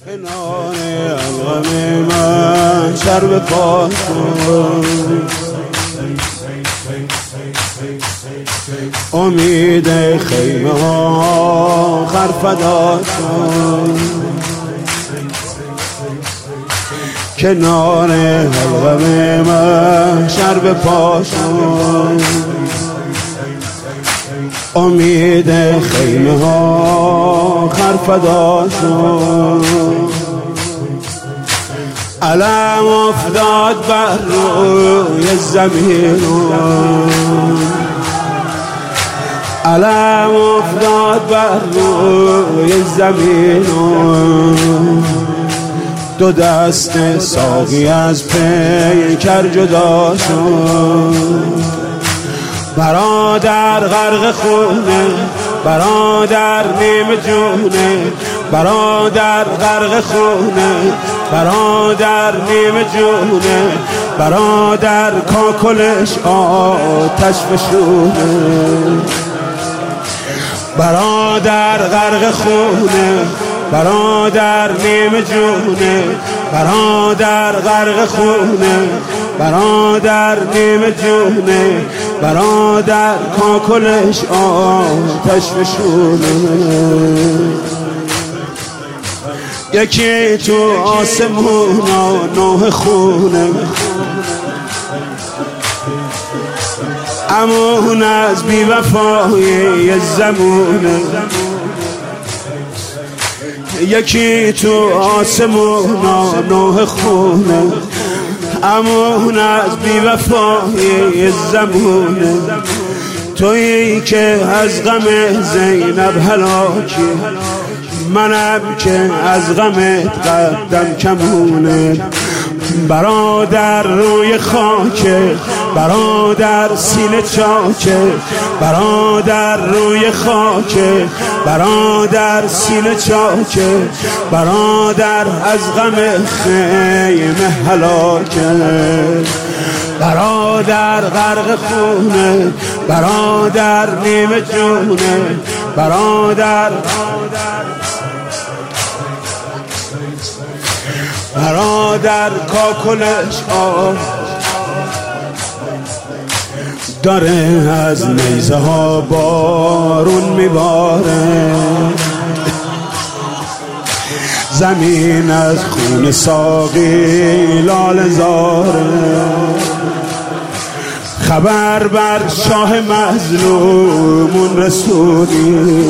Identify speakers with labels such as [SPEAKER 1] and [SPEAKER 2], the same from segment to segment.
[SPEAKER 1] کنار الغم محشر به پا کن، امید خیمه ها خرفدا کن، کنار الغم محشر به پا کن، امید خیمه ها خرفدا کن. علم افتاد بر روی زمین، علم افتاد بر روی زمین، دو دست ساقی از پیکر جدا شد. برادر غرق خونه، برادر نیم جونه، برادر غرق خونه، برادر نیم جونه، برادر کاکلش آتش فشونه. برادر غرق خونه، برادر نیم جونه، برادر غرق خونه، برادر نیم جونه، برادر کاکلش آتش فشونه. یکی تو آسمون نوح خونه، امون از بی وفایی زمونه. یکی تو آسمون نوح خونه، امون از بی وفایی زمونه. تویی که از غم زینب هلاکی، منم که از غمت قدم کمونه. برادر روی خاکه، برادر سینه چاکه، برادر روی خاکه، برادر سینه چاکه، برادر از غم خیمه هلاکه. برادر غرق خونه، برادر نیم جونه، برادر برادر کاکلش داره از نیزه ها بارون میباره. زمین از خون ساقی لاله زاره. خبر بر شاه مظلومون رسونی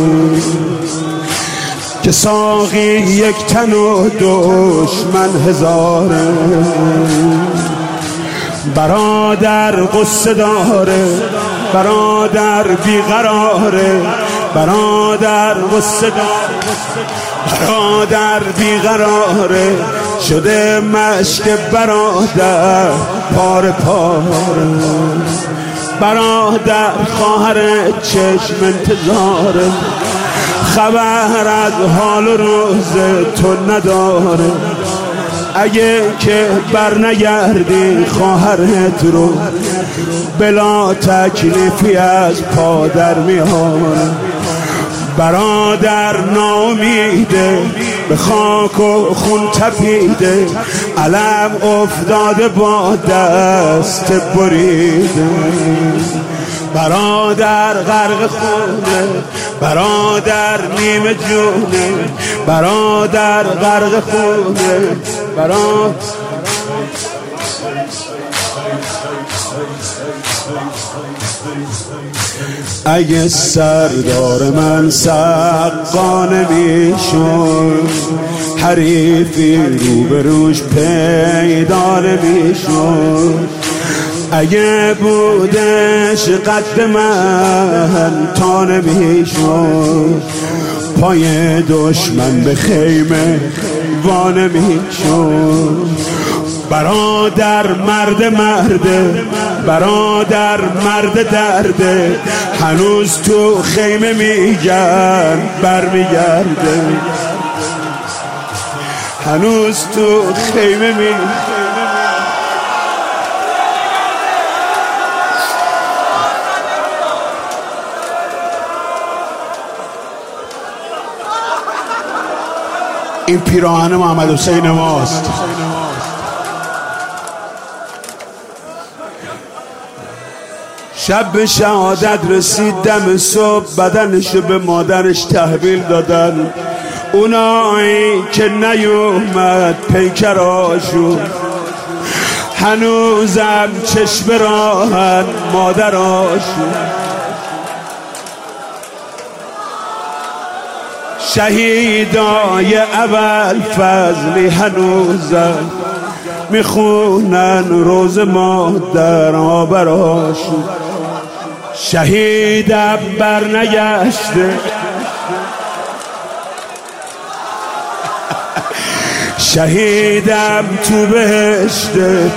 [SPEAKER 1] که ساقی یک تن و دشمن هزاره. برادر قصه داره، برادر بیقراره، برادر قصه داره، برادر بیقراره. شده مشک برادر پاره پاره. برادر خواهر چشم انتظاره، خبر از حال و روز تو نداره. اگه که بر نگردی خواهرت رو، بلا تکلیفی از پادر میاره. برادر ناامیده، به خاک و خون تپیده، علم افتاده با دست بریده. برادر غرق خونه، برادر نیم جونه، برادر غرق خونه، برادر اگه سردار من سقا نمیشد، حریفی روبروش پیدا نمیشد. اگه بودش قد من تا نمیشد، پای دشمن به خیمه وا نمیشد. برادر مرده، برادر مرد درده، هنوز تو خیمه میگن برمیگرده. هنوز تو خیمه میگن. این پیراهن محمد حسین ماست. شب به شهادت رسید، دم صبح بدنشو به مادرش تحویل دادن. اونایی که نیومد پیکراشون هنوزم چشم راهن مادراشون. شهیدای اول فضلی هنوزم میخونن روز مادرها براشون. شهیدم برنگشته، شهیدم تو بهشته،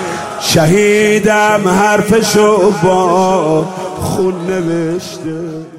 [SPEAKER 1] شهیدم حرفشو با خون نوشته.